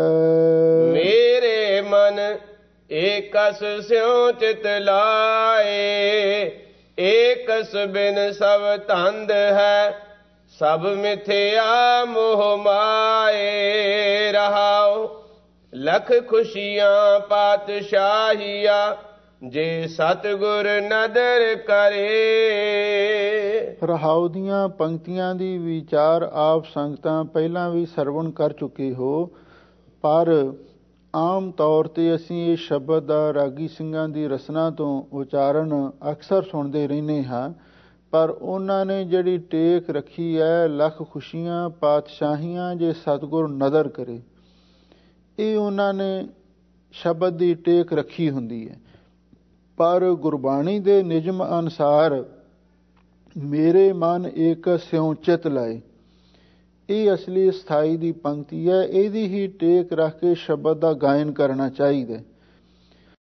ਮੇਰੇ ਮਨ ਏਕਸ ਸਿਉ ਚਿਤ ਲਾਏ, ਏਕਸ ਬਿਨ ਸਭ ਧੰਦ ਹੈ, ਸਭ ਮਿਥਿਆ ਮੋਹ ਮਾਏ। ਰਹਾਉ ਲਖ ਖੁਸ਼ੀਆਂ ਪਾਤਸ਼ਾਹੀਆ, ਜੇ ਸਤਿਗੁਰ ਨਦਰ ਕਰੇ। ਰਹਾਉ ਦੀਆਂ ਪੰਕਤੀਆਂ ਦੀ ਵਿਚਾਰ ਆਪ ਸੰਗਤਾਂ ਪਹਿਲਾਂ ਵੀ ਸਰਵਣ ਕਰ ਚੁੱਕੇ ਹੋ, ਪਰ ਆਮ ਤੌਰ ਤੇ ਅਸੀਂ ਇਹ ਸ਼ਬਦ ਦਾ ਰਾਗੀ ਸਿੰਘਾਂ ਦੀ ਰਸਨਾ ਤੋਂ ਉਚਾਰਨ ਅਕਸਰ ਸੁਣਦੇ ਰਹਿੰਦੇ ਹਾਂ। ਪਰ ਉਹਨਾਂ ਨੇ ਜਿਹੜੀ ਟੇਕ ਰੱਖੀ ਹੈ, ਲੱਖ ਖੁਸ਼ੀਆਂ ਪਾਤਸ਼ਾਹੀਆਂ ਜੇ ਸਤਿਗੁਰ ਨਦਰ ਕਰੇ, ਇਹ ਉਹਨਾਂ ਨੇ ਸ਼ਬਦ ਦੀ ਟੇਕ ਰੱਖੀ ਹੁੰਦੀ ਹੈ। ਪਰ ਗੁਰਬਾਣੀ ਦੇ ਨਿਯਮ ਅਨੁਸਾਰ ਮੇਰੇ ਮਨ ਏਕ ਸਿਉ ਚਿਤ ਲਾਏ, ਇਹ ਅਸਲੀ ਸਥਾਈ ਦੀ ਪੰਕਤੀ ਹੈ। ਇਹਦੀ ਹੀ ਟੇਕ ਰੱਖ ਕੇ ਸ਼ਬਦ ਦਾ ਗਾਇਨ ਕਰਨਾ ਚਾਹੀਦਾ।